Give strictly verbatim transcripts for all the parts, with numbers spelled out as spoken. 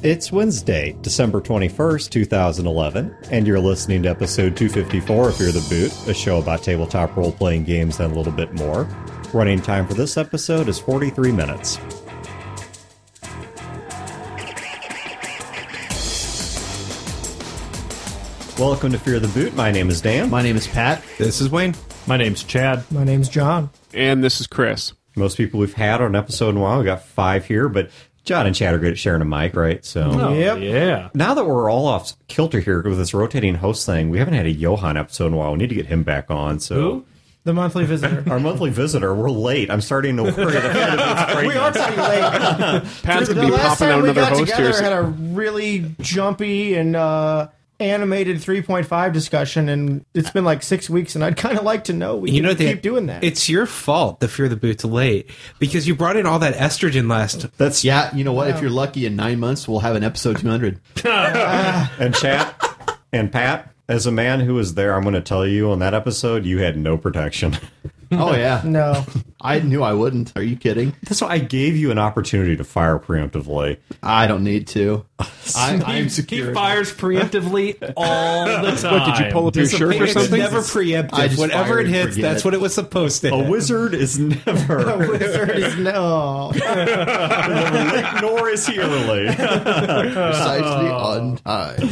It's Wednesday, December twenty-first, two thousand eleven, and you're listening to episode two fifty-four of Fear the Boot, a show about tabletop role-playing games and a little bit more. Running time for this episode is forty-three minutes. Welcome to Fear the Boot. My name is Dan. My name is Pat. This is Wayne. My name's Chad. My name's John. And this is Chris. Most people we've had on an episode in a while. We got five here, but John and Chad are good at sharing a mic, right? So Oh, Yep. yeah. now that we're all off kilter here with this rotating host thing, we haven't had a Johan episode in a while. We need to get him back on. So Who? The monthly visitor. our monthly visitor, we're late. I'm starting to worry that We are pretty late. Pat's The going to be last popping time out we another got host together here. had a really jumpy and uh, animated three point five discussion, and it's been like six weeks, and I'd kind of like to know we You can know, keep Dan, doing that. It's your fault the Fear the Boot's late because you brought in all that estrogen last. That's Yeah, you know what? If you're lucky, in nine months, we'll have an episode two hundred. and Chat and Pat. As a man who was there, I'm going to tell you on that episode, you had no protection. Oh, yeah. no. I knew I wouldn't. Are you kidding? That's why I gave you an opportunity to fire preemptively. I don't need to. I, I'm He secure. fires preemptively all the time. What, did you pull up your shirt or It's something? never I preemptive. just Whenever fire it and hits, forget that's it. what it was supposed to A hit. wizard is never, Wizard is no. nor is he early. Precisely on time.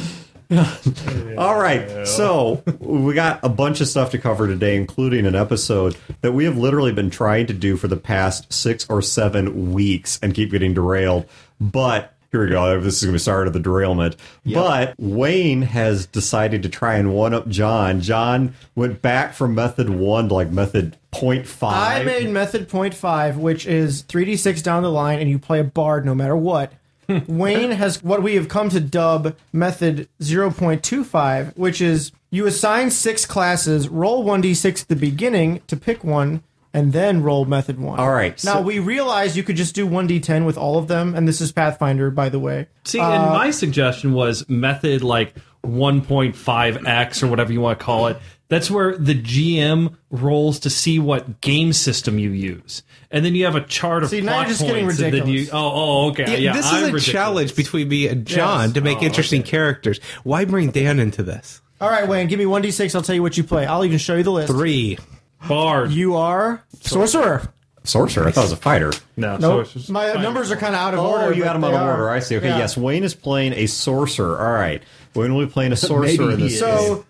All right, so we got a bunch of stuff to cover today, including an episode that we have literally been trying to do for the past six or seven weeks and keep getting derailed. But here we go. This is going to be start of the derailment. But Wayne has decided to try and one-up John. John went back from method one to like method point five. I made method point five, which is three d six down the line, and you play a bard no matter what. Wayne has what we have come to dub method zero point two five, which is you assign six classes, roll one d six at the beginning to pick one, and then roll method one. All right, Now, so- we realized you could just do one d ten with all of them, and this is Pathfinder, by the way. See, and my suggestion was method like one point five x or whatever you want to call it. That's where the G M rolls to see what game system you use. And then you have a chart of See, now plot you're just getting points, and then ridiculous. you, oh, oh, okay. Yeah, Yeah, this I'm is a ridiculous. challenge between me and John Yes. to make Oh, interesting okay. characters. Why bring Dan into this? All right, Wayne, give me one d six. I'll tell you what you play. I'll even show you the list. Three. Bard. You are Sorcerer. Sorcerer. I thought it was a fighter. no, Nope. sorcerer's My fine. numbers are kind of out of Oh, order. you but got him they out of are. order. I see. Okay, Yeah. yes, Wayne is playing a sorcerer. All right. Wayne will be playing a sorcerer Maybe in he this. is. So,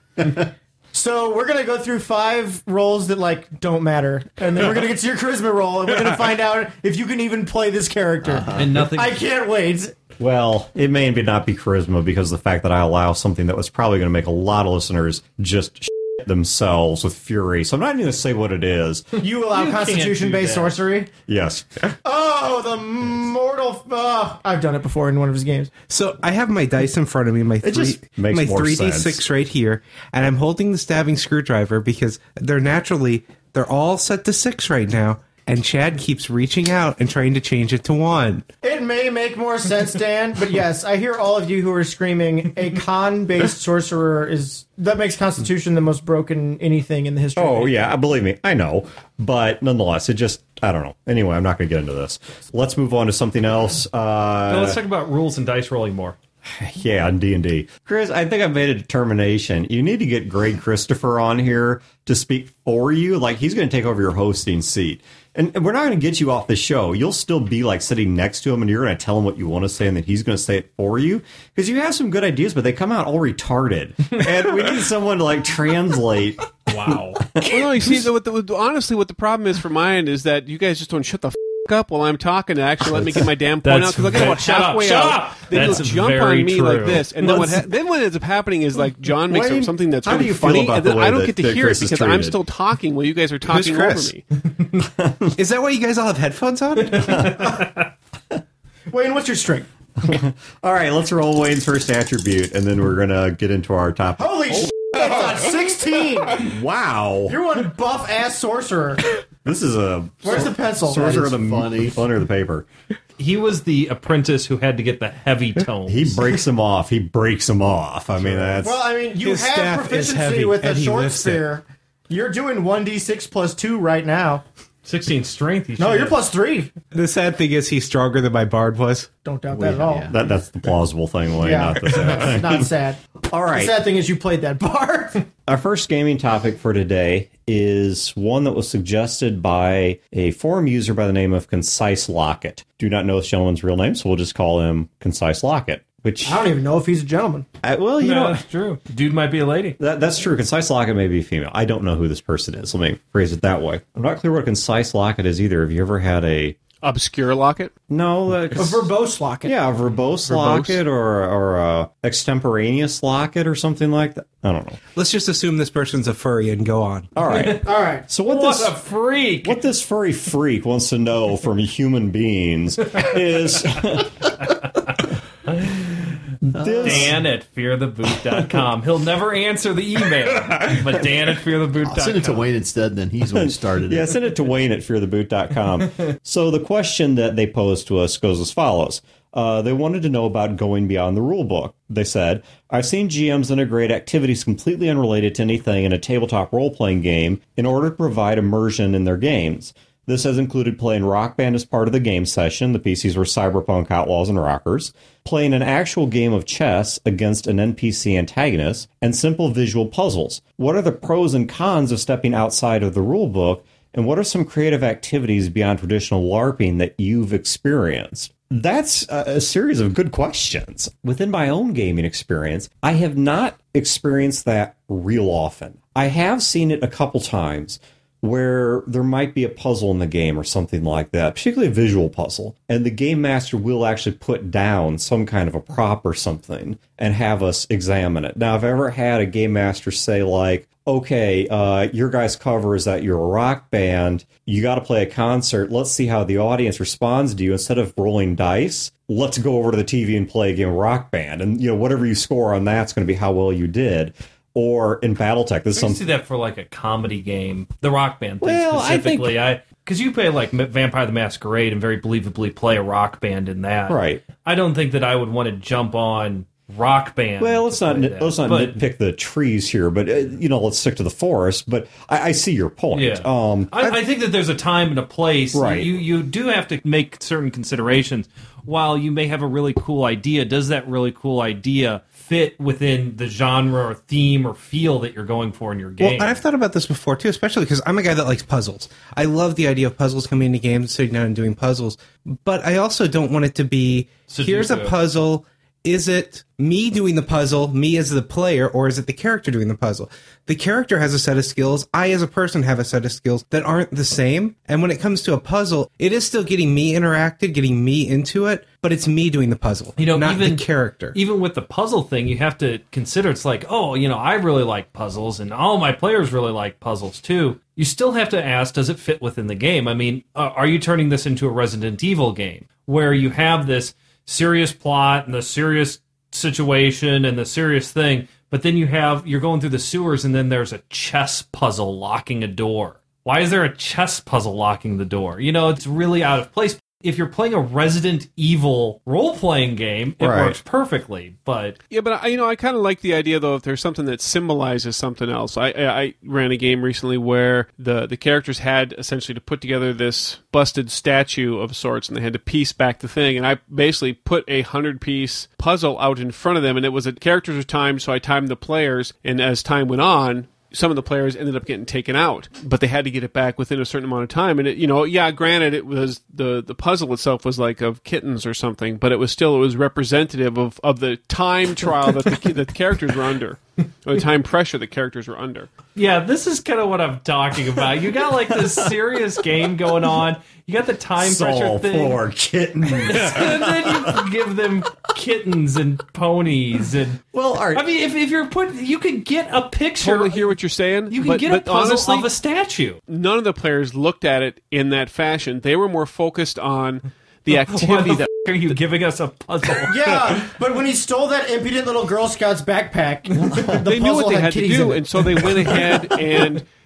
so we're gonna go through five rolls that like don't matter, and then we're gonna get to your charisma roll, and we're gonna find out if you can even play this character. And nothing. I can't wait. Well, it may not be charisma because of the fact that I allow something that was probably going to make a lot of listeners just shit themselves with fury. So I'm not even going to say what it is. You allow You can't Constitution-based do that. sorcery. Yes. Oh, the mortal! Uh, I've done it before in one of his games. So I have my dice in front of me, my three, just makes my more three d six sense. right here, and I'm holding the stabbing screwdriver because they're naturally they're all set to six right now, and Chad keeps reaching out and trying to change it to one. It may make more sense, Dan, but yes, I hear all of you who are screaming a con-based sorcerer is that makes Constitution the most broken anything in the history. Oh, of yeah. Believe me. I know. But nonetheless, it just, I don't know. Anyway, I'm not going to get into this. Let's move on to something else. Uh, No, let's talk about rules and dice rolling more. Yeah, on D and D. Chris, I think I've made a determination. You need to get Greg Christopher on here to speak for you. Like, he's going to take over your hosting seat. And we're not going to get you off the show. You'll still be, like, sitting next to him, and you're going to tell him what you want to say, and then he's going to say it for you. Because you have some good ideas, but they come out all retarded. And we need someone to, like, translate. Wow. Well, no, you see, the, what the, honestly, what the problem is for mine is that you guys just don't shut the f- up while I'm talking to actually let me get my damn point out. That's Because I get about ve- shut up, halfway shut out, up! then That's you'll jump very on me true. like this, and then what, Let's- ha- then what ends up happening is like John makes Wayne, up something that's how do really you feel funny, about and the then way I don't that- get to that hear Chris it is because I'm treated? still talking while you guys are talking over Chris? me. Is that why you guys all have headphones on? Wayne, what's your strength? All right, let's roll Wayne's first attribute, and then we're going to get into our top. Holy shit! It's a sixteen. Wow. You're one buff ass sorcerer. This is a Where's the pencil? sorcerer of That the is funny. under the paper. He was the apprentice who had to get the heavy tones. He breaks him off. He breaks him off. I mean, that's Well, I mean, you His have staff is proficiency heavy, with a and he short lifts it. spear. You're doing one d six plus two right now. sixteen strength. You No, should you're have. plus three. The sad thing is he's stronger than my bard was. Don't doubt that at all. yeah. That, that's the plausible thing, Wayne, Yeah. not the sad thing. Not sad. All The right. sad thing is you played that bard. Our first gaming topic for today is one that was suggested by a forum user by the name of Concise Locket. Do not know this gentleman's real name, so we'll just call him Concise Locket. Which, I don't even know if he's a gentleman. I, well, you No, know, that's true. Dude might be a lady. that, that's true. Concise Locket may be female. I don't know who this person is. Let me phrase it that way. I'm not clear what a Concise Locket is either. Have you ever had a... Obscure locket. No, uh, A verbose locket. yeah, a verbose, locket or, or a extemporaneous locket or something like that. I don't know. Let's just assume this person's a furry and go on. All right. All right. So what, What this... a freak! What this furry freak wants to know from human beings is this, Dan at fear the boot dot com. He'll never answer the email, but Dan at fear the boot dot com. I'll send it to Wayne instead, then he's the one who started yeah, it. send it to Wayne at fear the boot dot com. So the question that they posed to us goes as follows. Uh, they wanted to know about going beyond the rule book. They said, I've seen G Ms integrate activities completely unrelated to anything in a tabletop role-playing game in order to provide immersion in their games. This has included playing Rock Band as part of the game session. The P Cs were Cyberpunk Outlaws and Rockers. Playing an actual game of chess against an N P C antagonist, and simple visual puzzles. What are the pros and cons of stepping outside of the rulebook, and what are some creative activities beyond traditional LARPing that you've experienced? That's a, a series of good questions. Within my own gaming experience, I have not experienced that real often. I have seen it a couple times, where there might be a puzzle in the game or something like that, particularly a visual puzzle, and the game master will actually put down some kind of a prop or something and have us examine it. Now, I've ever had a game master say, like, okay, uh, your guys' cover is that you're a rock band, you got to play a concert, let's see how the audience responds to you. Instead of rolling dice, let's go over to the T V and play a game of Rock Band, and you know whatever you score on that's going to be how well you did. Or in BattleTech, this is I can some see that for like a comedy game, the Rock Band thing Well, I think- specifically. I because you play like M- Vampire the Masquerade and very believably play a rock band in that. Right. I don't think that I would want to jump on Rock Band. Well, let's to not play nit- that. let's not But, nitpick the trees here, but uh, you know, let's stick to the forest. But I, I see your point. Yeah, Um, I, I think that there's a time and a place. Right. You you do have to make certain considerations. While you may have a really cool idea, does that really cool idea fit within the genre or theme or feel that you're going for in your game? Well, and I've thought about this before too, especially because I'm a guy that likes puzzles. I love the idea of puzzles coming into games, sitting down and doing puzzles. But I also don't want it to be, Sudoku. here's a puzzle. Is it me doing the puzzle, me as the player, or is it the character doing the puzzle? The character has a set of skills. I, as a person, have a set of skills that aren't the same. And when it comes to a puzzle, it is still getting me interacted, getting me into it, but it's me doing the puzzle, You know, not even the character. Even with the puzzle thing, you have to consider it's like, oh, you know, I really like puzzles, and all my players really like puzzles too. You still have to ask, does it fit within the game? I mean, uh, are you turning this into a Resident Evil game where you have this serious plot and the serious situation and the serious thing, but then you have you're going through the sewers and then there's a chess puzzle locking a door? Why is there a chess puzzle locking the door? You know, it's really out of place. If you're playing a Resident Evil role-playing game, it Right. works perfectly. But Yeah, but I, you know, I kind of like the idea though. If there's something that symbolizes something else, I, I I ran a game recently where the the characters had essentially to put together this busted statue of sorts, and they had to piece back the thing. And I basically put a hundred piece puzzle out in front of them, and it was a characters are timed, so I timed the players, and as time went on, some of the players ended up getting taken out, but they had to get it back within a certain amount of time. And it, you know, yeah, granted, it was the the puzzle itself was like of kittens or something, but it was still it was representative of, of the time trial that the that the characters were under, or the time pressure the characters were under. yeah, this is kind of what I'm talking about. You got like this serious game going on. You got the time pressure Soul thing. for kittens. And then you give them kittens and ponies and Well, all right. I mean, if, if you're put, you could get a picture. Totally hear what you're saying. You can but, get but a puzzle honestly, of a statue. none of the players looked at it in that fashion. They were more focused on the Why activity the that. f- are you giving us a puzzle? Yeah, but when he stole that impudent little Girl Scout's backpack, the They knew puzzle what they had had to kitties do, in it. and so they went ahead and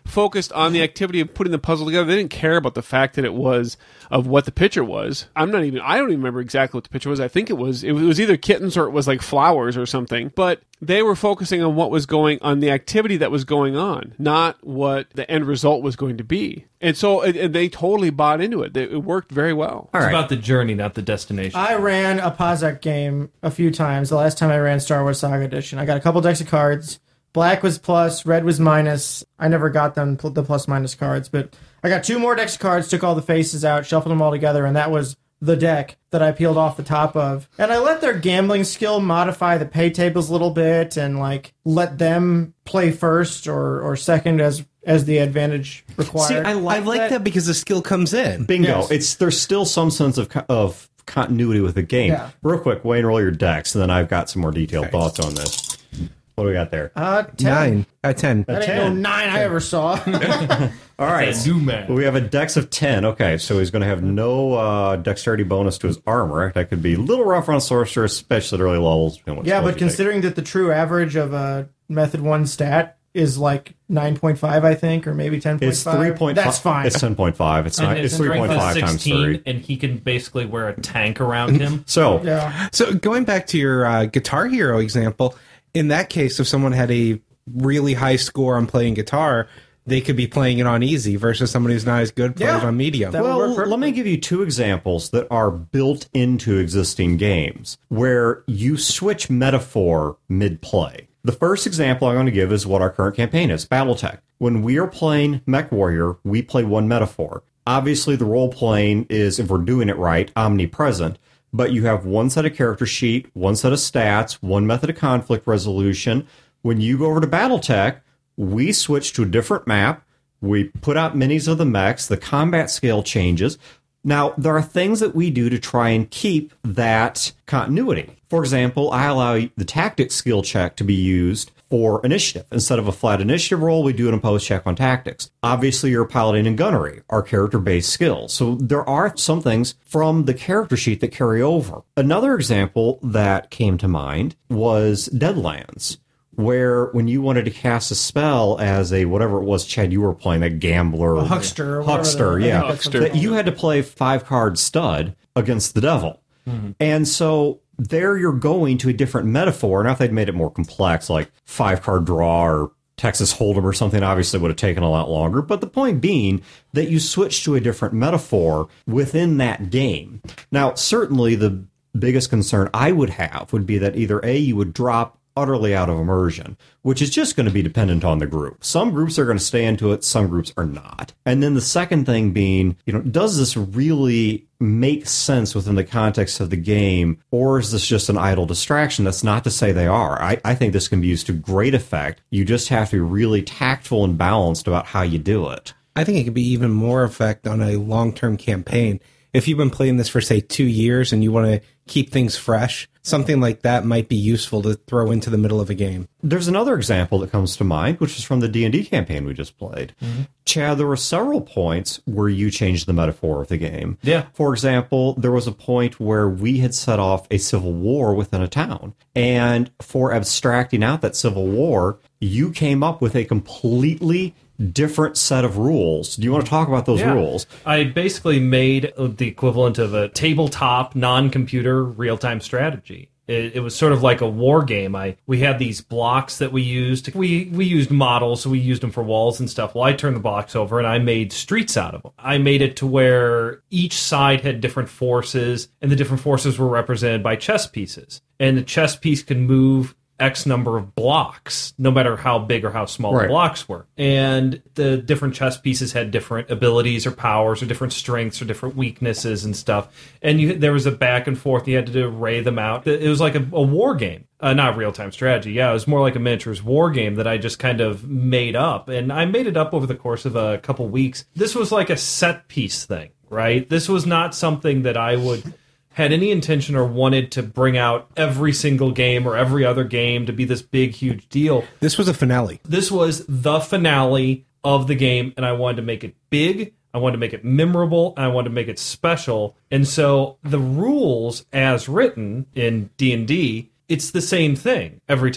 focused on the activity of putting the puzzle together. They didn't care about the fact that it was of what the picture was. I'm not even, I don't even remember exactly what the picture was. I think it was, it was either kittens or it was like flowers or something. But they were focusing on what was going on, the activity that was going on, not what the end result was going to be. And so it, and they totally bought into it. It worked very well. All It's right. about the journey, not the destination. I ran a POSAC game a few times. The last time I ran Star Wars Saga Edition, I got a couple decks of cards. Black was plus, red was minus. I never got them, the plus minus cards, but I got two more decks of cards, took all the faces out, shuffled them all together, and that was the deck that I peeled off the top of. And I let their gambling skill modify the pay tables a little bit and like let them play first or, or second as as the advantage required. See, I like, I like that. because the skill comes in. Bingo. Yes. It's there's still some sense of co- of continuity with the game. Yeah. Real quick, Wayne, roll your decks, and then I've got some more detailed thoughts on this. What do we got there? Uh, ten. Nine. Uh, ten. That ain't ten. no nine I ever saw. All right. That's a new man. We have a dex of ten. Okay, so he's going to have no uh, dexterity bonus to his armor. That could be a little rough on a sorcerer, especially at early levels. depending on what Yeah, spells but you take. considering that the true average of a Method one stat is like nine point five, I think, or maybe ten point five. It's three point five. That's fine. It's ten point five. It's not. And It's his three point strength five is times sixteen, three. and he can basically wear a tank around him. So Yeah. So going back to your uh, Guitar Hero example, in that case, if someone had a really high score on playing guitar, they could be playing it on easy versus someone who's not as good playing Yeah. it on medium. That would Well, work perfectly. let me give you two examples that are built into existing games where you switch metaphor mid-play. The first example I'm going to give is what our current campaign is, Battletech. When we are playing Mech Warrior, we play one metaphor. Obviously, the role-playing is, if we're doing it right, omnipresent, but you have one set of character sheet, one set of stats, one method of conflict resolution. When you go over to Battletech, we switch to a different map. We put out minis of the mechs. The combat scale changes. Now, there are things that we do to try and keep that continuity. For example, I allow the tactics skill check to be used for initiative. Instead of a flat initiative roll, we do an opposed check on tactics. Obviously, you're piloting and gunnery are character-based skills. So there are some things from the character sheet that carry over. Another example that came to mind was Deadlands, where when you wanted to cast a spell as a whatever it was, Chad, you were playing a gambler, A huckster or whatever huckster, the- I yeah, think that's what Huckster. they that you had to play five card stud against the devil, and so there you're going to a different metaphor. Now, if they'd made it more complex, like five card draw or Texas Hold'em or something, obviously would have taken a lot longer. But the point being that you switch to a different metaphor within that game. Now, certainly the biggest concern I would have would be that either A, you would drop utterly out of immersion, which is just going to be dependent on the group. Some groups are going to stay into it, some groups are not. And then the second thing being, you know, does this really make sense within the context of the game, or is this just an idle distraction? That's not to say they are. I, I think this can be used to great effect. You just have to be really tactful and balanced about how you do it. I think it could be even more effect on a long-term campaign. If you've been playing this for, say, two years and you want to keep things fresh, something like that might be useful to throw into the middle of a game. There's another example that comes to mind, which is from the D and D campaign we just played. Mm-hmm. Chad, there were several points where you changed the metaphor of the game. Yeah. For example, there was a point where we had set off a civil war within a town. And for abstracting out that civil war, you came up with a completely different set of rules. Do you want to talk about those Yeah. rules? I basically made the equivalent of a tabletop, non-computer, real-time strategy. It, it was sort of like a war game. I we had these blocks that we used. We we used models, so we used them for walls and stuff. Well, I turned the blocks over and I made streets out of them. I made it to where each side had different forces, and the different forces were represented by chess pieces. And the chess piece can move X number of blocks, no matter how big or how small Right. the blocks were. And the different chess pieces had different abilities or powers or different strengths or different weaknesses and stuff. And you, there was a back and forth. You had to array them out. It was like a, a war game. Uh, not real-time strategy. Yeah, it was more like a miniatures war game that I just kind of made up. And I made it up over the course of a couple weeks. This was like a set piece thing, right? This was not something that I would... had any intention or wanted to bring out every single game or every other game to be this big, huge deal. This was a finale. This was the finale of the game, and I wanted to make it big, I wanted to make it memorable, and I wanted to make it special. And so the rules as written in D and D, it's the same thing every time.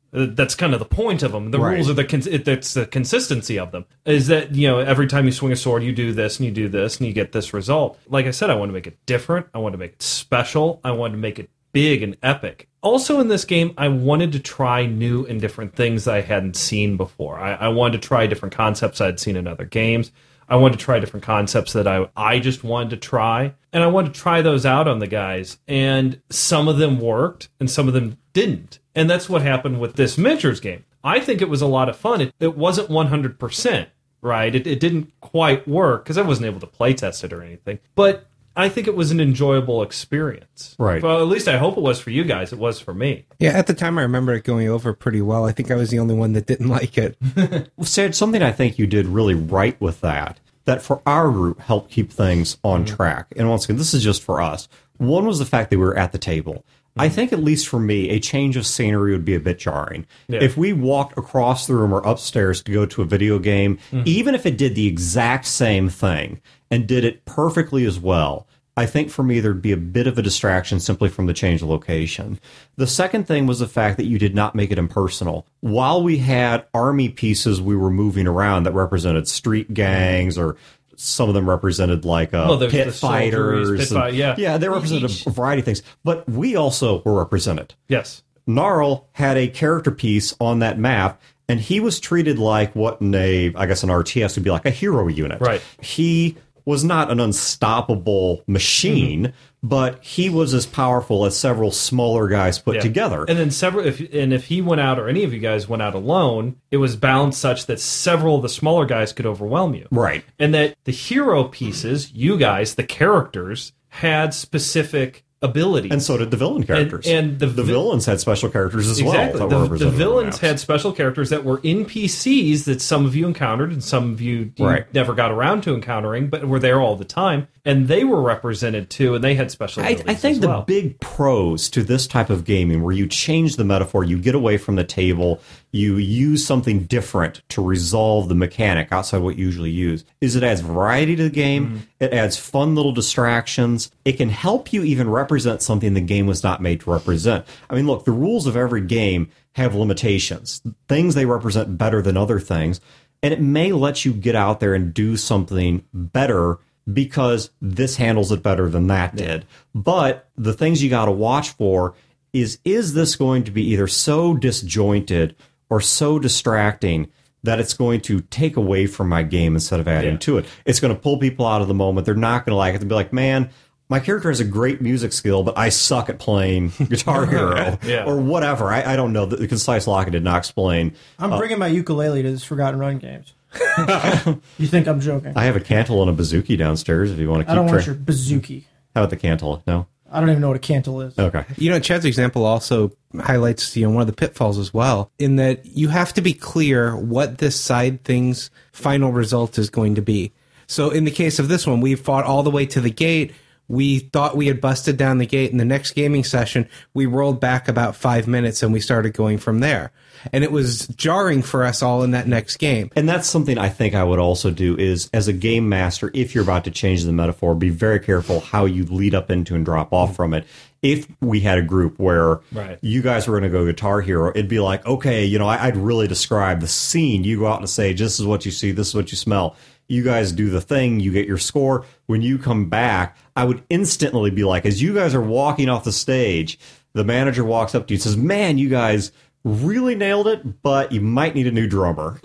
Uh, That's kind of the point of them. The Right. rules are the cons- it, it's the consistency of them. Is that, you know, every time you swing a sword, you do this and you do this and you get this result. Like I said, I want to make it different. I want to make it special. I want to make it big and epic. Also in this game, I wanted to try new and different things that I hadn't seen before. I, I wanted to try different concepts I'd seen in other games. I wanted to try different concepts that I I just wanted to try. And I wanted to try those out on the guys. And some of them worked and some of them didn't. And that's what happened with this miniatures game. I think it was a lot of fun. It, it wasn't one hundred percent, right? It, it didn't quite work because I wasn't able to play test it or anything. But I think it was an enjoyable experience. Right. Well, at least I hope it was for you guys. It was for me. Yeah, at the time I remember it going over pretty well. I think I was the only one that didn't like it. Well, Sid, something I think you did really right with that, that for our group helped keep things on track. And once again, this is just for us. One was the fact that we were at the table. I think, at least for me, a change of scenery would be a bit jarring. Yeah. If we walked across the room or upstairs to go to a video game, even if it did the exact same thing and did it perfectly as well, I think for me there'd be a bit of a distraction simply from the change of location. The second thing was the fact that you did not make it impersonal. While we had army pieces we were moving around that represented street gangs, or some of them represented like uh, Well, there's pit the soldiers, fighters. pit and- fight- yeah. yeah, they represented Each- a variety of things. But we also were represented. Yes. Gnarl had a character piece on that map, and he was treated like what in a, I guess, an R T S would be like a hero unit. Right. He was not an unstoppable machine, Mm-hmm. but he was as powerful as several smaller guys put Yeah. together. And then several, if and if he went out or any of you guys went out alone, it was balanced such that several of the smaller guys could overwhelm you. Right. And that the hero pieces, you guys, the characters, had specific abilities. And so did the villain characters. and the the vi- villains had special characters as Exactly. well. that The, were the represented on villains maps. had special characters that were N P Cs that some of you encountered and some of you, you Right. never got around to encountering, but were there all the time. And they were represented too, and they had special I, abilities I think as the well. big pros to this type of gaming, where you change the metaphor, you get away from the table, you use something different to resolve the mechanic outside what you usually use, is it adds variety to the game. Mm-hmm. It adds fun little distractions. It can help you even represent something the game was not made to represent. I mean, look, the rules of every game have limitations, things they represent better than other things, and it may let you get out there and do something better because this handles it better than that did. But the things you got to watch for is, is this going to be either so disjointed or so distracting that it's going to take away from my game instead of adding Yeah. to it? It's going to pull people out of the moment. They're not going to like it. They'll be like, man, my character has a great music skill, but I suck at playing Guitar Hero Yeah. or whatever. I, I don't know. The, the Concise Locket did not explain. I'm bringing my ukulele to this Forgotten Run games. You think I'm joking? I have a cantle and a bouzouki downstairs if you want to keep I don't want tra- your bazooki. How about the cantle? No? I don't even know what a cantle is. Okay. You know, Chad's example also highlights, you know, one of the pitfalls as well, in that you have to be clear what this side thing's final result is going to be. So in the case of this one, we fought all the way to the gate. We thought we had busted down the gate. In the next gaming session, we rolled back about five minutes and we started going from there. And it was jarring for us all in that next game. And that's something I think I would also do is, as a game master, if you're about to change the metaphor, be very careful how you lead up into and drop off from it. If we had a group where Right. you guys were going to go Guitar Hero, it'd be like, okay, you know, I, I'd really describe the scene. You go out and say, this is what you see, this is what you smell. You guys do the thing, you get your score. When you come back, I would instantly be like, as you guys are walking off the stage, the manager walks up to you and says, man, you guys really nailed it, but you might need a new drummer.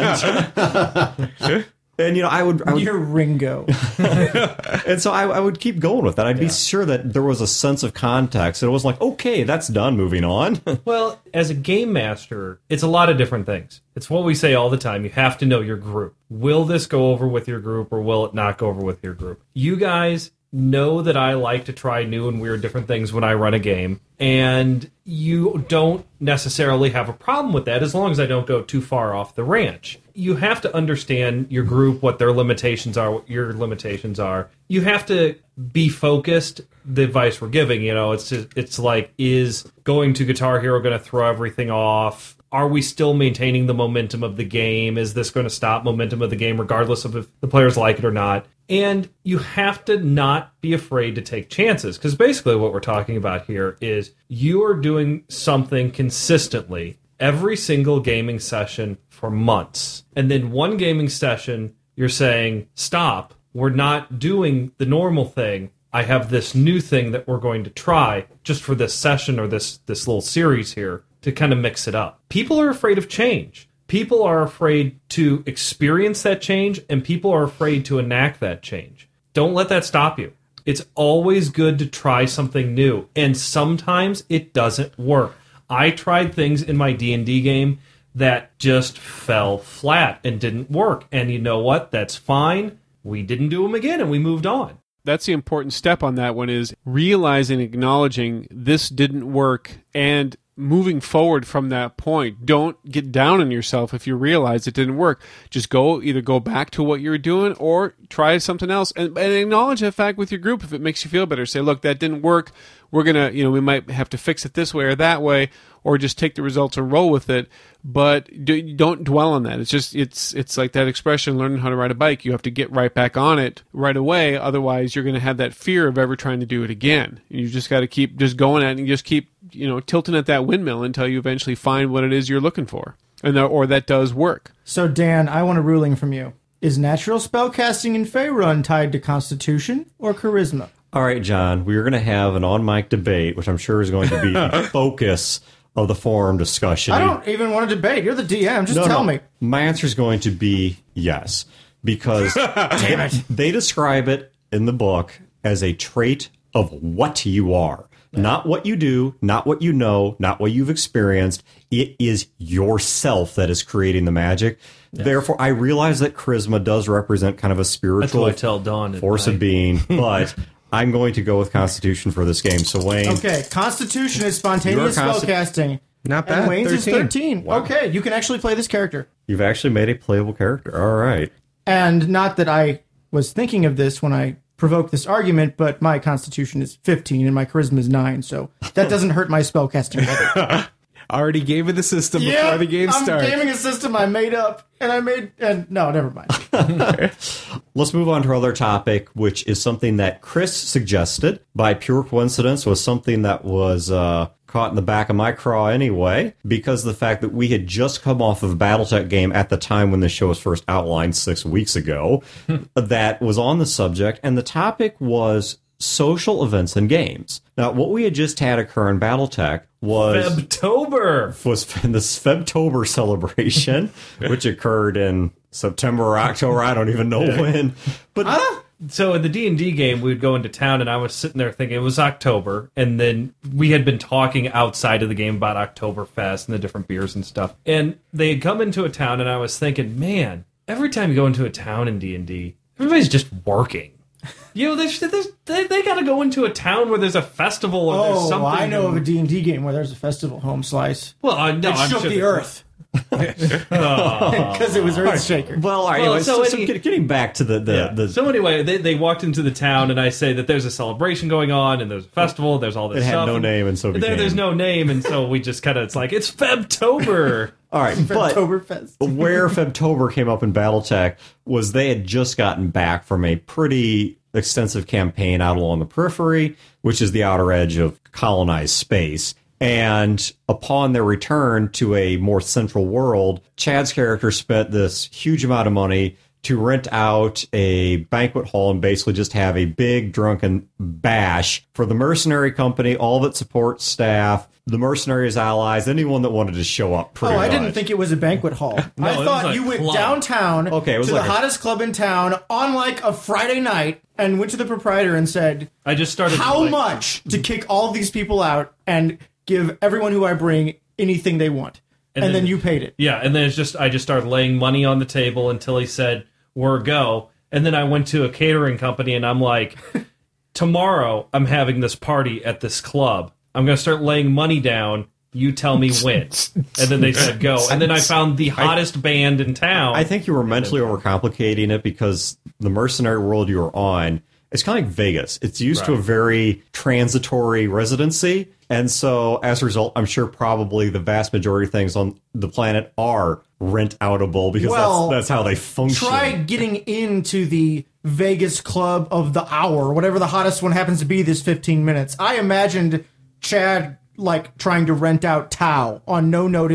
And, and you know, I would, I would You're Ringo. and so I, I would keep going with that. I'd be sure that there was a sense of context. And it was like, okay, that's done, moving on. Well, as a game master, it's a lot of different things. It's what we say all the time. You have to know your group. Will this go over with your group or will it not go over with your group? You guys know that I like to try new and weird different things when I run a game, and you don't necessarily have a problem with that as long as I don't go too far off the ranch. You have to understand your group, what their limitations are, what your limitations are. You have to be focused. The advice we're giving, you know, it's just, it's like, is going to Guitar Hero going to throw everything off? Are we still maintaining the momentum of the game? Is this going to stop momentum of the game regardless of if the players like it or not? And you have to not be afraid to take chances, because basically what we're talking about here is you are doing something consistently every single gaming session for months. And then one gaming session, you're saying, stop, we're not doing the normal thing. I have this new thing that we're going to try just for this session or this, this little series here to kind of mix it up. People are afraid of change. People are afraid to experience that change, and people are afraid to enact that change. Don't let that stop you. It's always good to try something new, and sometimes it doesn't work. I tried things in my D and D game that just fell flat and didn't work, and you know what? That's fine. We didn't do them again, and we moved on. That's the important step on that one, is realizing, acknowledging this didn't work, and moving forward from that point. Don't get down on yourself if you realize it didn't work. Just go, either go back to what you were doing or try something else, and, and acknowledge that fact with your group if it makes you feel better. Say, look, that didn't work. We're going to, you know, we might have to fix it this way or that way, or just take the results and roll with it. But do, don't dwell on that. It's just, it's it's like that expression, learning how to ride a bike. You have to get right back on it right away. Otherwise, you're going to have that fear of ever trying to do it again. You just got to keep just going at it, and you just keep, you know, tilting at that windmill until you eventually find what it is you're looking for, and that, or that does work. So, Dan, I want a ruling from you. Is natural spellcasting in Faerun tied to Constitution or Charisma? All right, John, we're going to have an on-mic debate, which I'm sure is going to be the focus of the forum discussion. I don't even want to debate. You're the D M. Just no, tell no. me. My answer is going to be yes, because damn it, they describe it in the book as a trait of what you are. Not what you do, not what you know, not what you've experienced. It is yourself that is creating the magic. Yes. Therefore, I realize that charisma does represent kind of a spiritual That's what I tell Dawn force of being, but I'm going to go with Constitution for this game. So, Wayne. Okay, Constitution is spontaneous Your consti- spellcasting. Not bad. And Wayne's thirteen. is thirteen. Wow. Okay, you can actually play this character. You've actually made a playable character. All right. And not that I was thinking of this when I provoked this argument, but my Constitution is fifteen and my Charisma is nine, so that doesn't hurt my spellcasting level. Already gave it the system before the game I'm starts. gaming a system I made up, and I made... and no, never mind. Let's move on to our other topic, which is something that Chris suggested by pure coincidence, was something that was uh, caught in the back of my craw anyway, because of the fact that we had just come off of a Battletech game at the time when the show was first outlined six weeks ago that was on the subject, and the topic was social events and games. Now, what we had just had occur in Battletech was... Febtober! was this Febtober celebration, which occurred in September or October. I don't even know when. But Huh? So in the D and D game, we would go into town, and I was sitting there thinking it was October, and then we had been talking outside of the game about Oktoberfest and the different beers and stuff. And they had come into a town, and I was thinking, man, every time you go into a town in D and D, everybody's just working. You know, there's, there's, they they got to go into a town where there's a festival or there's Oh, something. I know of a D and D game where there's a festival home slice. Well, I know. It I'm shook sure the that- earth. Because it was Earthshaker. well, all right. Well, anyway, so so, so any- get- getting back to the the, Yeah. the So anyway, they, they walked into the town, and I say that there's a celebration going on, and there's a festival, there's all this It had stuff. no name, and so there, became- there's no name, and so we just kind of, it's like, it's Febtober. all right, but Oktoberfest. where Febtober came up in Battletech was they had just gotten back from a pretty extensive campaign out along the periphery, which is the outer edge of colonized space. And upon their return to a more central world, Chad's character spent this huge amount of money to rent out a banquet hall and basically just have a big drunken bash for the mercenary company, all of its support staff, the mercenaries' allies, anyone that wanted to show up. Oh, Pretty I didn't much. think it was a banquet hall. No, I it was thought a you went club. downtown Okay, it was to like the a- hottest club in town on like a Friday night and went to the proprietor and said, I just started. how like, much to kick all these people out and give everyone who I bring anything they want. And, And then, then- you paid it. Yeah, and then it's just, I just started laying money on the table until he said, we're go. And then I went to a catering company, and I'm like, tomorrow I'm having this party at this club. I'm going to start laying money down. You tell me when. And then they said go. And then I found the hottest band in town. I think you were mentally overcomplicating it because the mercenary world you were on, it's kind of like Vegas. It's used to a very transitory residency. And so as a result, I'm sure probably the vast majority of things on the planet are rent-outable because Well, that's, that's how they function. Try getting into the Vegas club of the hour, whatever the hottest one happens to be this fifteen minutes. I imagined Chad like trying to rent out Tao on no notice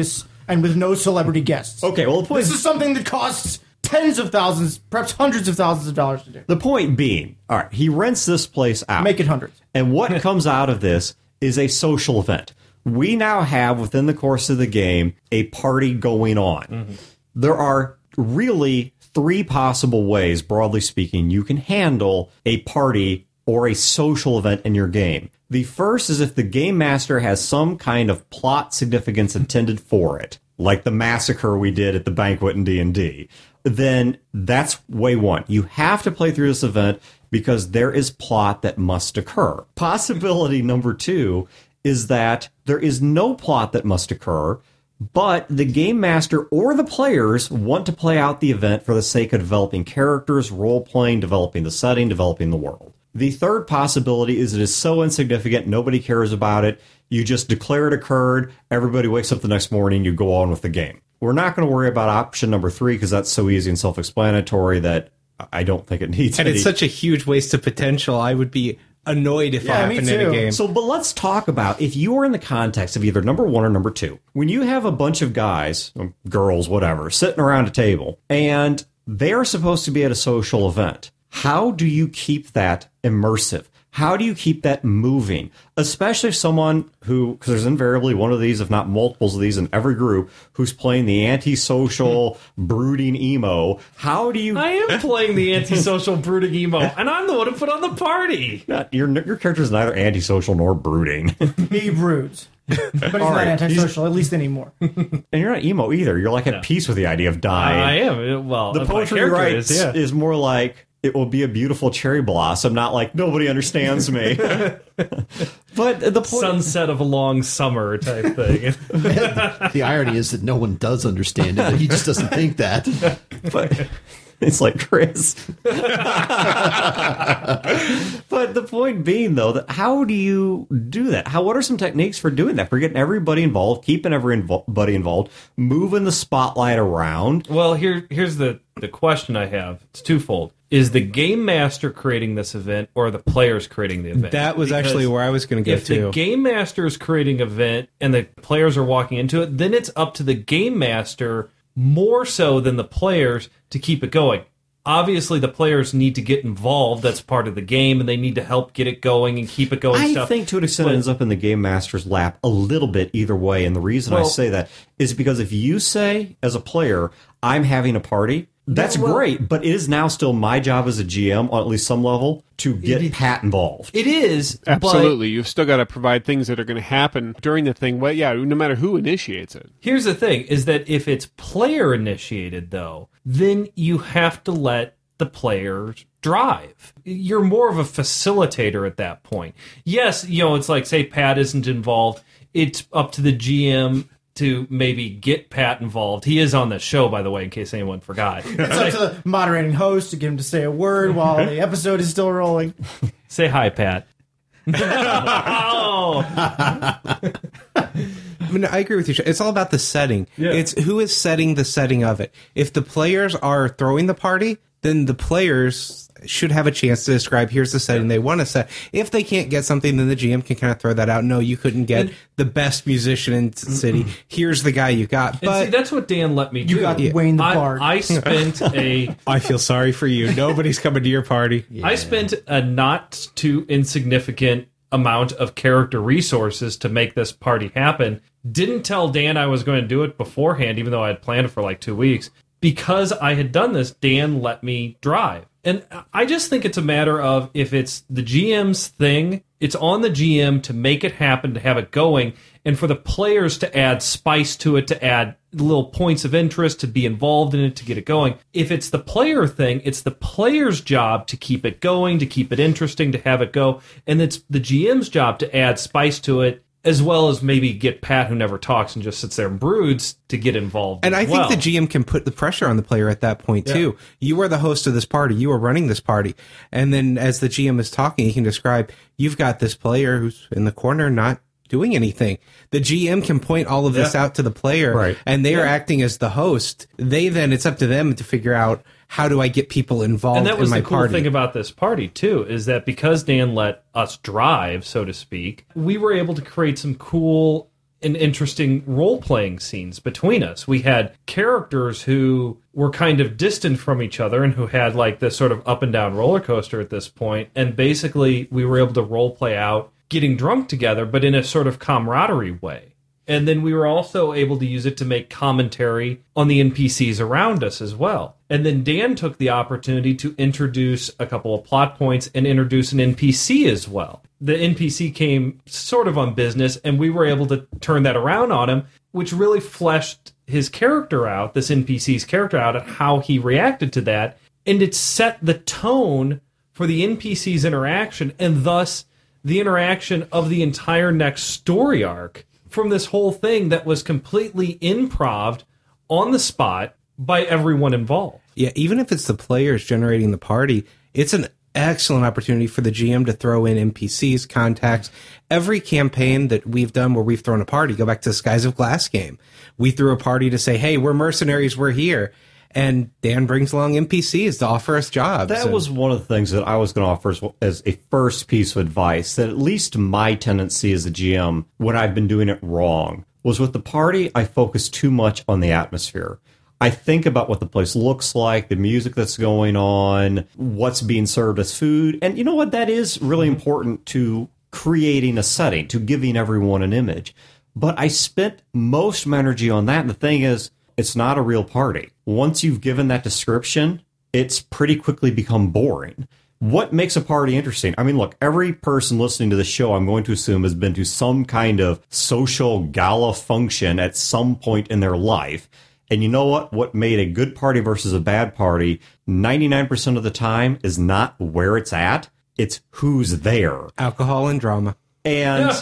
and with no celebrity guests. Okay, well, the point This is something that costs tens of thousands, perhaps hundreds of thousands of dollars to do. The point being, all right, he rents this place out. Make it hundreds. And what comes out of this is a social event. We now have, within the course of the game, a party going on. Mm-hmm. There are really three possible ways, broadly speaking, you can handle a party or a social event in your game. The first is if the game master has some kind of plot significance intended for it, like the massacre we did at the banquet in D and D. Then that's way one. You have to play through this event because there is plot that must occur. Possibility number two is that there is no plot that must occur, but the game master or the players want to play out the event for the sake of developing characters, role-playing, developing the setting, developing the world. The third possibility is it is so insignificant, nobody cares about it, you just declare it occurred, everybody wakes up the next morning, you go on with the game. We're not going to worry about option number three because that's so easy and self-explanatory that I don't think it needs and any. It's such a huge waste of potential. I would be annoyed if Yeah, it me happened in a too. game. So, but let's talk about if you are in the context of either number one or number two. When you have a bunch of guys, girls, whatever, sitting around a table, and they are supposed to be at a social event, how do you keep that immersive? How do you keep that moving? Especially if someone who, because there's invariably one of these, if not multiples of these in every group, who's playing the antisocial, brooding emo. How do you... I am playing the antisocial brooding emo, and I'm the one who put on the party. Not, your, your character is neither antisocial nor brooding. He broods. But he's not right. antisocial, at least anymore. And you're not emo either. You're like at peace with the idea of dying. I am. Well, The my poetry character writes is, yeah. is more like, it will be a beautiful cherry blossom, not like, nobody understands me. But the point... Sunset of a long summer type thing. The irony is that no one does understand it, but he just doesn't think that. But it's like Chris. But the point being, though, that how do you do that? How? What are some techniques for doing that? For getting everybody involved, keeping everybody involved, moving the spotlight around? Well, here here's the, the question I have. It's twofold. Is the game master creating this event or are the players creating the event? That was Because actually where I was going to go if the to. game master is creating an event and the players are walking into it, then it's up to the game master more so than the players to keep it going. Obviously, the players need to get involved. That's part of the game, and they need to help get it going and keep it going. I stuff. think to an extent But- it ends up in the game master's lap a little bit either way. And the reason I Well- say that is because if you say, as a player, I'm having a party, that's well- great, but it is now still my job as a G M, on at least some level, to get Pat involved. It is Absolutely. You've still got to provide things that are going to happen during the thing. Well, yeah, no matter who initiates it. Here's the thing, is that if it's player initiated, though, then you have to let the players drive. You're more of a facilitator at that point. Yes, you know, it's like, say Pat isn't involved. It's up to the G M to maybe get Pat involved. He is on the show, by the way, in case anyone forgot. It's up to the moderating host to get him to say a word while the episode is still rolling. Say hi, Pat. Oh! I mean, I agree with you. Sean. It's all about the setting. Yeah. It's who is setting the setting of it. If the players are throwing the party, then the players should have a chance to describe, here's the setting they want to set. If they can't get something, then the G M can kind of throw that out. No, you couldn't get And- the best musician in the city. Here's the guy you got. And But see, that's what Dan let me do. You got Wayne the I, Bard. I spent a I feel sorry for you. Nobody's coming to your party. I spent a not too insignificant amount of character resources to make this party happen. Didn't tell Dan I was going to do it beforehand, even though I had planned it for like two weeks. Because I had done this, Dan let me drive. And I just think it's a matter of if it's the G M's thing, it's on the G M to make it happen, to have it going, and for the players to add spice to it, to add little points of interest, to be involved in it, to get it going. If it's the player thing, it's the player's job to keep it going, to keep it interesting, to have it go, and it's the G M's job to add spice to it, as well as maybe get Pat, who never talks and just sits there and broods, to get involved. And as I think well. the G M can put the pressure on the player at that point, too. You are the host of this party. You are running this party. And then as the G M is talking, he can describe, you've got this player who's in the corner not doing anything. The G M can point all of this Yeah. out to the player, Right. and they are acting as the host. They then, it's up to them to figure out, how do I get people involved And that was in my the cool party? thing about this party, too, is that because Dan let us drive, so to speak, we were able to create some cool an interesting role-playing scenes between us. We had characters who were kind of distant from each other and who had like this sort of up and down roller coaster at this point, and basically we were able to role-play out getting drunk together, but in a sort of camaraderie way. And then we were also able to use it to make commentary on the N P Cs around us as well. And then Dan took the opportunity to introduce a couple of plot points and introduce an N P C as well. The N P C came sort of on business, and we were able to turn that around on him, which really fleshed his character out, this N P C's character out, and how he reacted to that. And it set the tone for the N P C's interaction, and thus the interaction of the entire next story arc from this whole thing that was completely improv on the spot by everyone involved. Yeah, even if it's the players generating the party, it's an excellent opportunity for the G M to throw in N P Cs, contacts. Every campaign that we've done where we've thrown a party, go back to the Skies of Glass game. We threw a party to say, hey, we're mercenaries, we're here. And Dan brings along N P Cs to offer us jobs. That and, was one of the things that I was going to offer as, as a first piece of advice, that at least my tendency as a G M, when I've been doing it wrong, was with the party, I focus too much on the atmosphere. I think about what the place looks like, the music that's going on, what's being served as food. And you know what? That is really important to creating a setting, to giving everyone an image. But I spent most of my energy on that. And the thing is, it's not a real party. Once you've given that description, it's pretty quickly become boring. What makes a party interesting? I mean, look, every person listening to the show, I'm going to assume, has been to some kind of social gala function at some point in their life. And you know what? What made a good party versus a bad party ninety-nine percent of the time is not where it's at. It's who's there. alcohol and drama. And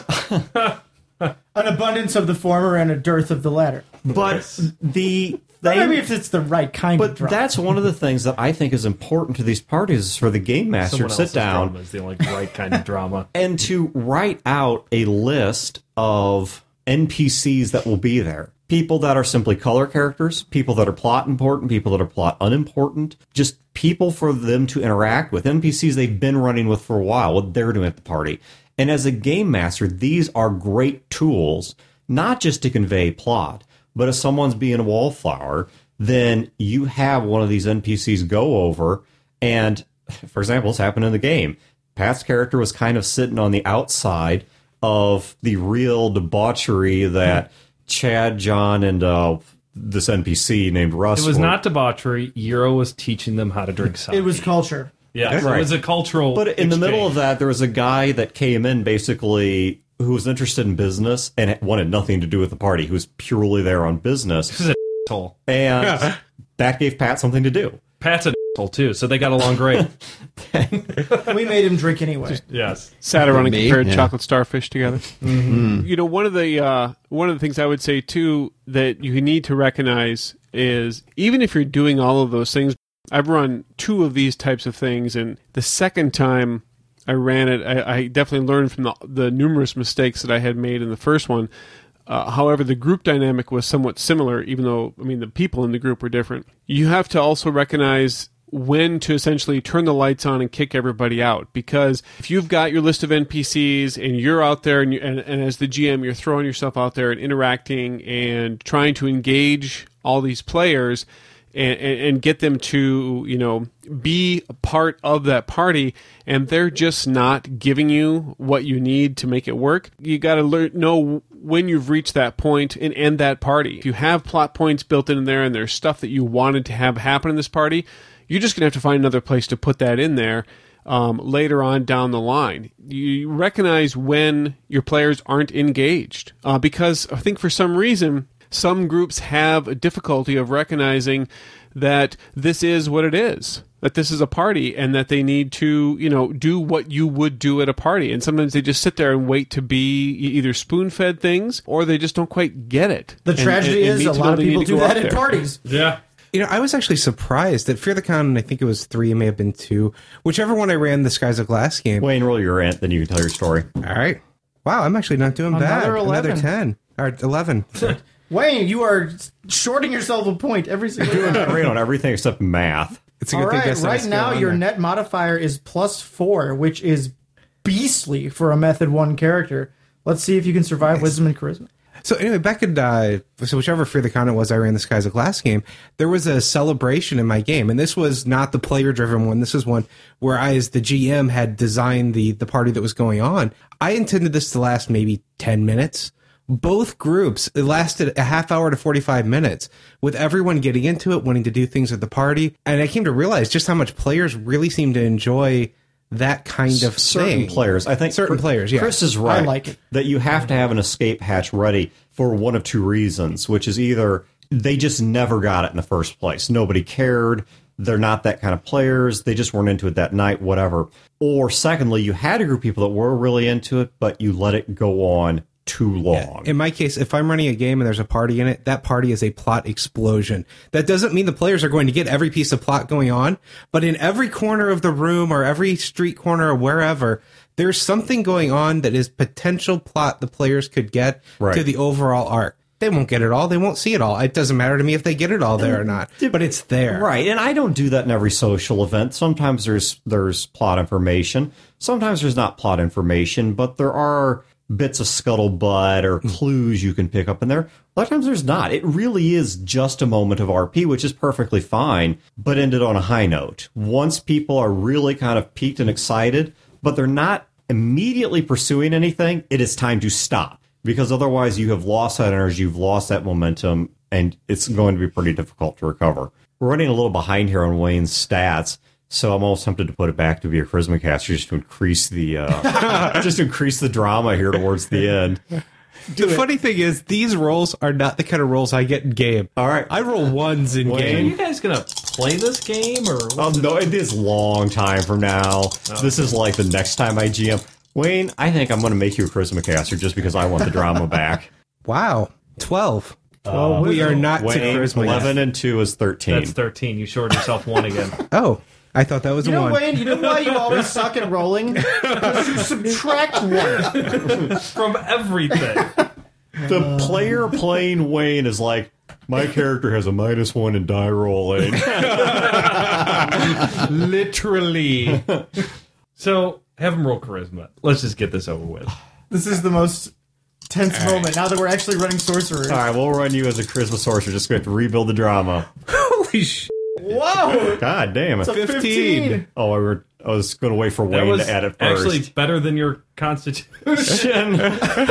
An abundance of the former and a dearth of the latter. but the But thing, maybe if it's the right kind of but drama. that's one of the things that I think is important to these parties, is for the game master Someone to sit else's down drama is the only right kind of drama. and to write out a list of N P Cs that will be there. People that are simply color characters, people that are plot important, people that are plot unimportant, just people for them to interact with. N P Cs they've been running with for a while, what they're doing at the party. And as a game master, these are great tools, not just to convey plot, but if someone's being a wallflower, then you have one of these N P Cs go over, and, for example, it's happened in the game. Pat's character was kind of sitting on the outside of the real debauchery that Chad, John, and uh, this N P C named Russ It was were. not debauchery. Euro was teaching them how to drink sake. It was culture. Yeah, Right. it was a cultural But in the middle exchange. of that, there was a guy that came in basically who was interested in business and it wanted nothing to do with the party. He was purely there on business. This is an asshole. And that gave Pat something to do. Pat's an asshole too, so they got along great. We made him drink anyway. Yes. Sat around and Me? compared Yeah. chocolate starfish together. You know, one of the uh, one of the things I would say too that you need to recognize is even if you're doing all of those things, I've run two of these types of things, and the second time I ran it, I, I definitely learned from the, the numerous mistakes that I had made in the first one. Uh, however, the group dynamic was somewhat similar, even though, I mean, the people in the group were different. You have to also recognize when to essentially turn the lights on and kick everybody out. Because if you've got your list of N P Cs and you're out there and, you, and, and as the G M, you're throwing yourself out there and interacting and trying to engage all these players and, and, and get them to, you know, be a part of that party, and they're just not giving you what you need to make it work, you got to learn know when you've reached that point and end that party. If you have plot points built in there and there's stuff that you wanted to have happen in this party, you're just going to have to find another place to put that in there um, later on down the line. You recognize when your players aren't engaged uh, because I think for some reason some groups have a difficulty of recognizing that this is what it is, that this is a party, and that they need to, you know, do what you would do at a party. And sometimes they just sit there and wait to be either spoon-fed things, or they just don't quite get it. The And- tragedy and- and is need a to lot know of they need people to do go that out at there. parties. Yeah. You know, I was actually surprised that Fear the Con, I think it was three, it may have been two, whichever one I ran the Skies of Glass game. Wayne, roll your rant, then you can tell your story. All right. Wow, I'm actually not doing bad. Another eleven. Another ten. Or eleven. Wayne, you are shorting yourself a point every single time. Rate on everything except math. It's a All good thing right, that's not a right skill now on your there. net modifier is plus four, which is beastly for a method one character. Let's see if you can survive wisdom and charisma. So anyway, back in uh, so whichever Fear the Continent was I ran the Skies of Glass game, there was a celebration in my game, and this was not the player-driven one. This is one where I, as the G M, had designed the the party that was going on. I intended this to last maybe ten minutes. Both groups, it lasted a half hour to forty-five minutes, with everyone getting into it, wanting to do things at the party. And I came to realize just how much players really seem to enjoy that kind of certain thing. players. I think certain Chris, players, yeah. Chris is right. I like it. That you have to have an escape hatch ready for one of two reasons, which is either they just never got it in the first place. Nobody cared. They're not that kind of players. They just weren't into it that night, whatever. Or secondly, you had a group of people that were really into it, but you let it go on too long. In my case, if I'm running a game and there's a party in it, that party is a plot explosion. That doesn't mean the players are going to get every piece of plot going on, but in every corner of the room or every street corner or wherever, there's something going on that is potential plot the players could get Right. to the overall arc. They won't get it all. They won't see it all. It doesn't matter to me if they get it all there or not, but it's there. Right, and I don't do that in every social event. Sometimes there's there's plot information. Sometimes there's not plot information, but there are bits of scuttlebutt or clues you can pick up in there. A lot of times there's not. It really is just a moment of R P, which is perfectly fine, but ended on a high note. Once people are really kind of piqued and excited, but they're not immediately pursuing anything, it is time to stop. Because otherwise you have lost that energy, you've lost that momentum, and it's going to be pretty difficult to recover. We're running a little behind here on Wayne's stats, so I'm almost tempted to put it back to be a Charisma caster just to increase the uh, just to increase the drama here towards the end. The funny thing is, these rolls are not the kind of rolls I get in game. All right. I roll ones in Wayne. Are game. you guys gonna play this game or? Oh, no, it is long time from now. This is like the next time I G M. Wayne, I think I'm going to make you a Charisma caster just because I want the drama back. Wow. twelve. Well, we are not to Wayne, charisma yet. eleven and two is thirteen. That's thirteen. You shorted yourself one again. Oh, I thought that was You a know, one. Wayne, you know why you always suck at rolling? Because you subtract one. From everything. The player playing Wayne is like, my character has a minus one in die rolling. Literally. So have him roll charisma. Let's just get this over with. This is the most tense moment now that we're actually running sorcerers. All right, we'll run you as a Charisma sorcerer. Just going to rebuild the drama. Holy sh! Whoa! God damn it. It's a fifteen. Oh, I, were, I was going to wait for That Wayne was to add it first. actually better than your constitution.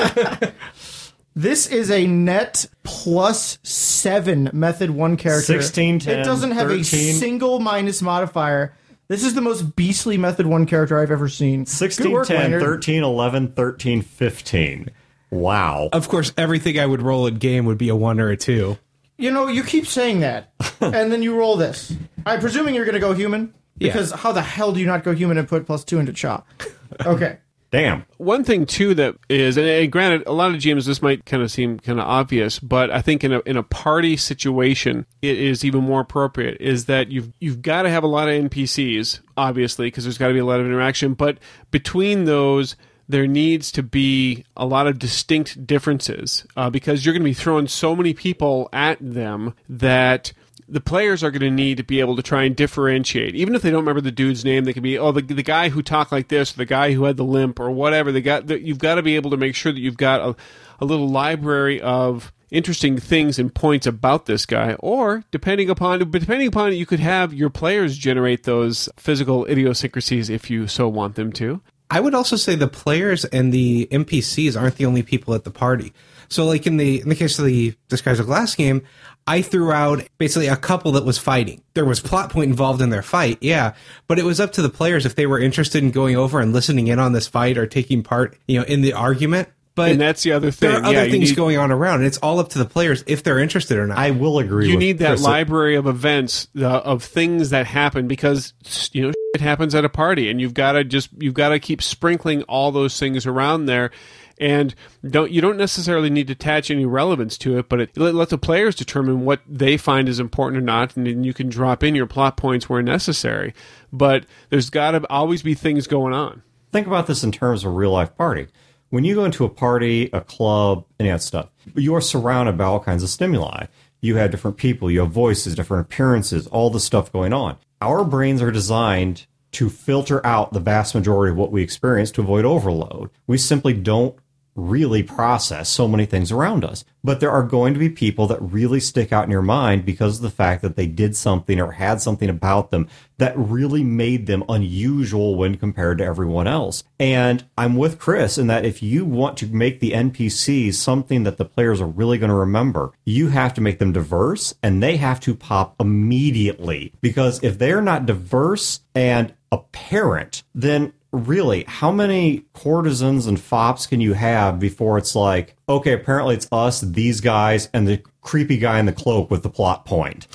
This is a net plus seven method one character. sixteen, ten, It doesn't have thirteen. a single minus modifier. This is the most beastly method one character I've ever seen. Good sixteen, work, ten, Leonard. thirteen, eleven, thirteen, fifteen. Wow. Of course, everything I would roll in game would be a one or a two. You know, you keep saying that, and then you roll this. I'm presuming you're going to go human, Yeah. because how the hell do you not go human and put plus two into Cha? Okay. Damn. One thing too that is, and, and granted, a lot of G Ms this might kind of seem kind of obvious, but I think in a in a party situation, it is even more appropriate. Is that you've you've got to have a lot of N P Cs, obviously, because there's got to be a lot of interaction. But between those, there needs to be a lot of distinct differences uh, because you're going to be throwing so many people at them that the players are going to need to be able to try and differentiate. Even if they don't remember the dude's name, they can be, oh, the, the guy who talked like this, or the guy who had the limp, or whatever. They got, the, you've got to be able to make sure that you've got a, a little library of interesting things and points about this guy. Or, depending upon, but depending upon it, you could have your players generate those physical idiosyncrasies if you so want them to. I would also say the players and the N P Cs aren't the only people at the party. So, like in the in the case of the Skies of Glass game, I threw out basically a couple that was fighting. There was plot point involved in their fight, yeah, but it was up to the players if they were interested in going over and listening in on this fight or taking part, you know, in the argument. But And that's the other thing. there are other Yeah, you things need- going on around, and it's all up to the players if they're interested or not. I will agree You with need that Chris library of events uh, of things that happen because you know it happens at a party, and you've got to just you've got to keep sprinkling all those things around there, and don't you don't necessarily need to attach any relevance to it, but it, let, let the players determine what they find is important or not, and then you can drop in your plot points where necessary. But there's got to always be things going on. Think about this in terms of a real life party. When you go into a party, a club, any of that stuff, you are surrounded by all kinds of stimuli. You have different people, you have voices, different appearances, all the stuff going on. Our brains are designed to filter out the vast majority of what we experience to avoid overload. We simply don't really process so many things around us. But there are going to be people that really stick out in your mind because of the fact that they did something or had something about them that really made them unusual when compared to everyone else. And I'm with Chris in that if you want to make the N P Cs something that the players are really going to remember, you have to make them diverse and they have to pop immediately. Because if they're not diverse and apparent, then really, how many courtesans and fops can you have before it's like, okay, apparently it's us, these guys, and the creepy guy in the cloak with the plot point.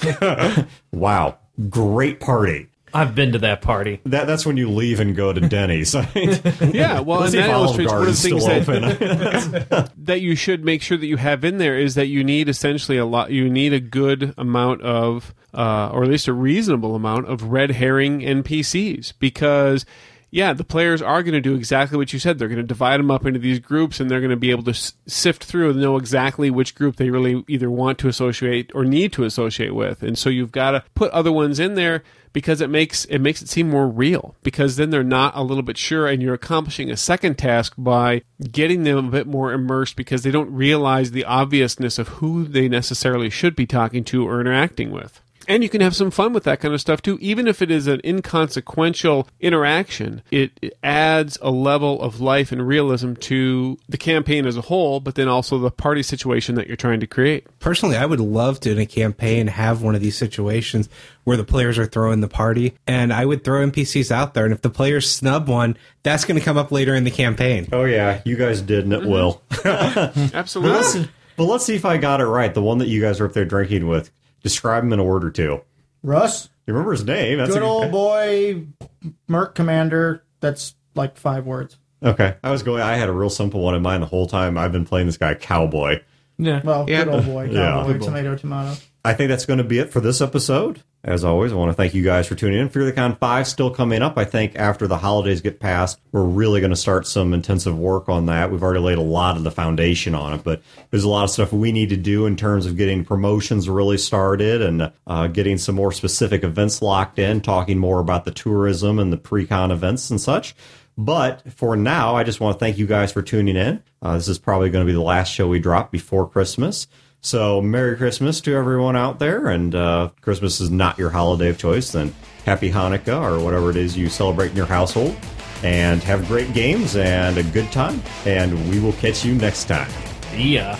Wow. Great party. I've been to that party. That That's when you leave and go to Denny's. Yeah, well, Let's and see that if Olive illustrates one of the Garden's things still that, open. that you should make sure that you have in there is that you need essentially a lot. You need a good amount of, uh, or at least a reasonable amount of red herring N P Cs because. Yeah, the players are going to do exactly what you said. They're going to divide them up into these groups, and they're going to be able to s- sift through and know exactly which group they really either want to associate or need to associate with. And so you've got to put other ones in there because it makes it makes it seem more real. Because then they're not a little bit sure, and you're accomplishing a second task by getting them a bit more immersed because they don't realize the obviousness of who they necessarily should be talking to or interacting with. And you can have some fun with that kind of stuff, too. Even if it is an inconsequential interaction, it, it adds a level of life and realism to the campaign as a whole, but then also the party situation that you're trying to create. Personally, I would love to, in a campaign, have one of these situations where the players are throwing the party, and I would throw N P Cs out there, and if the players snub one, that's going to come up later in the campaign. Oh, yeah. You guys did, and it will. Absolutely. But let's, but let's see if I got it right. The one that you guys were up there drinking with. Describe him in a word or two. Russ, You remember his name? That's good a old boy, Merc Commander. That's like five words. Okay. I was going, I had a real simple one in mind the whole time. I've been playing this guy, Cowboy. Yeah. Well, Yeah. good old boy, Yeah. cowboy, tomato, tomato. I think that's going to be it for this episode. As always, I want to thank you guys for tuning in. Fear the Con five still coming up. I think after the holidays get past, we're really going to start some intensive work on that. We've already laid a lot of the foundation on it, but there's a lot of stuff we need to do in terms of getting promotions really started and uh, getting some more specific events locked in, talking more about the tourism and the pre-con events and such. But for now, I just want to thank you guys for tuning in. Uh, this is probably going to be the last show we drop before Christmas. So Merry Christmas to everyone out there, and uh, Christmas is not your holiday of choice, then Happy Hanukkah or whatever it is you celebrate in your household, and have great games and a good time, and we will catch you next time. Yeah.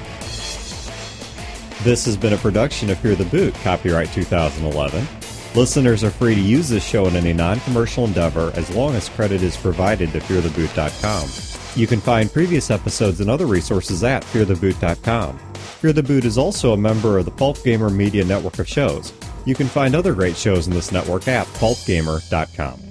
This has been a production of Fear the Boot, copyright two thousand eleven. Listeners are free to use this show in any non-commercial endeavor as long as credit is provided to fear the boot dot com. You can find previous episodes and other resources at fear the boot dot com. Fear the Boot is also a member of the Pulp Gamer Media network of shows. You can find other great shows in this network at pulp gamer dot com.